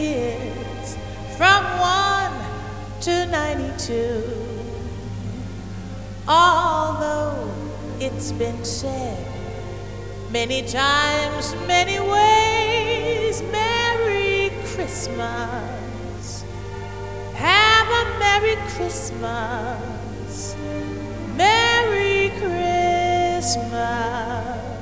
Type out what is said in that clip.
kids from 1 to 92. Although it's been said many times, many ways, Merry Christmas. Have a Merry Christmas. Merry Christmas.